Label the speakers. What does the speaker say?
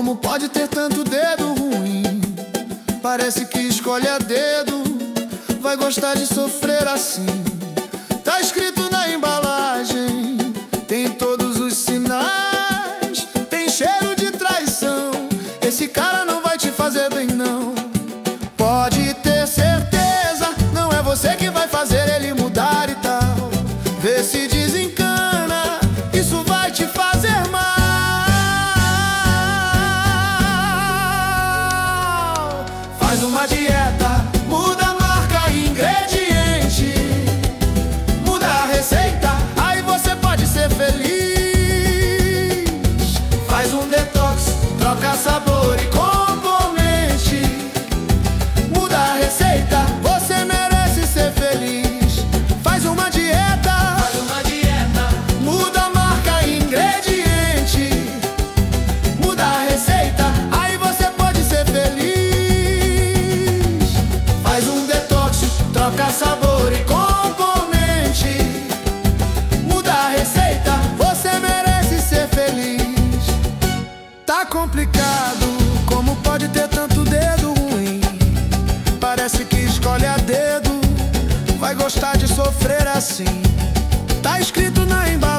Speaker 1: Como pode ter tanto dedo ruim? Parece que escolhe a dedo. Vai gostar de sofrer assim. Tá escrito na embalagem, tem todos os sinais. Tem cheiro de traição. Esse cara não vai te fazer bem, não. Pode ter certeza, não é você que vai fazer ele mudar e tal. Vê se desencana, isso vai te fazer mal. Faz uma dieta, muda a marca e ingrediente, muda a receita, aí você pode ser feliz. Faz um detox, troca sabor e componente, muda a receita, você merece ser feliz. Faz uma dieta, muda a marca e ingrediente, muda a receita, aí você pode ser feliz. Faz um detox, troca sabor e componente, muda a receita, você merece ser feliz. Tá complicado, como pode ter tanto dedo ruim? Parece que escolhe a dedo. Vai gostar de sofrer assim. Tá escrito na embalagem,